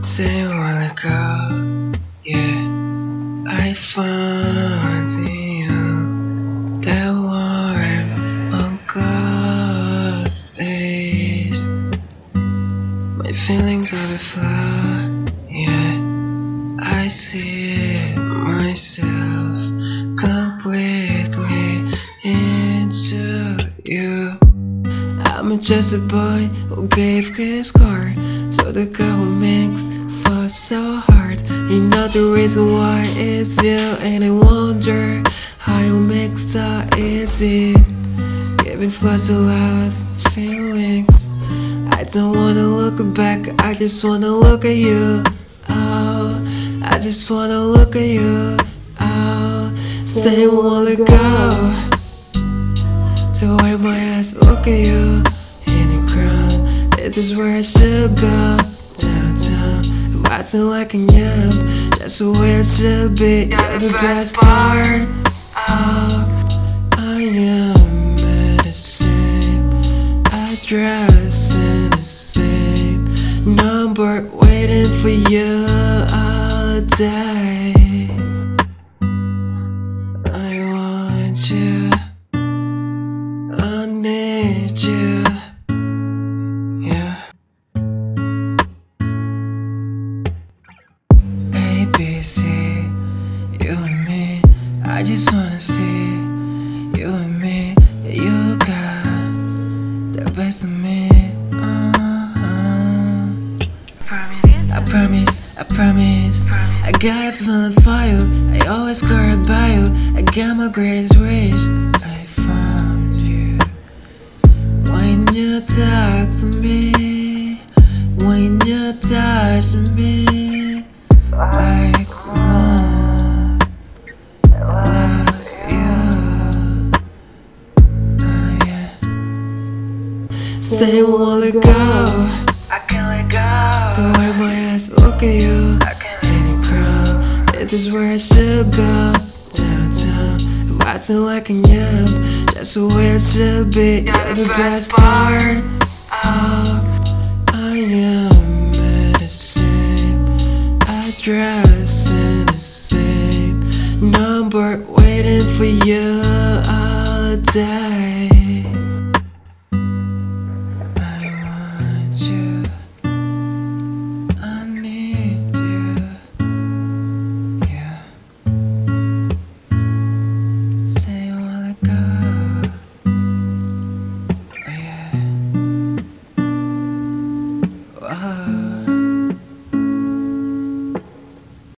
Say a while ago, yeah, I found in you that warm, uncut place. My feelings overflow, yeah, I see myself completely into you. I'm just a boy who gave his heart to the girl who makes fuss so hard. You know the reason why it's you, and I wonder how you make so easy. Giving floods a lot of feelings. I don't wanna look back, I just wanna look at you. Oh, I just wanna look at you. Oh, same while ago. To wipe my ass, look at you in the ground. This is where I should go. Downtown, I'm acting like a yam. That's the way it should be. You're the best part. Oh, I am the same address and the same number, waiting for you all day. I want you, I need you, yeah. ABC, you and me, I just wanna see you and me. You got the best of me. I promise, I got a feeling for you. I always care about you. I got my greatest wish. I found you. When you talk to me, when you touch me, like someone, I love you. Oh yeah. Say a while ago, I can't let go. to wipe my ass, look at you in the crowd. This is where I should go. Downtown, I'm acting like a yam. That's the way it should be. You're the best part. Oh, I am at the same address and the same number, waiting for you all day. I want you, I need you, yeah. Say a while ago, oh yeah. Wow.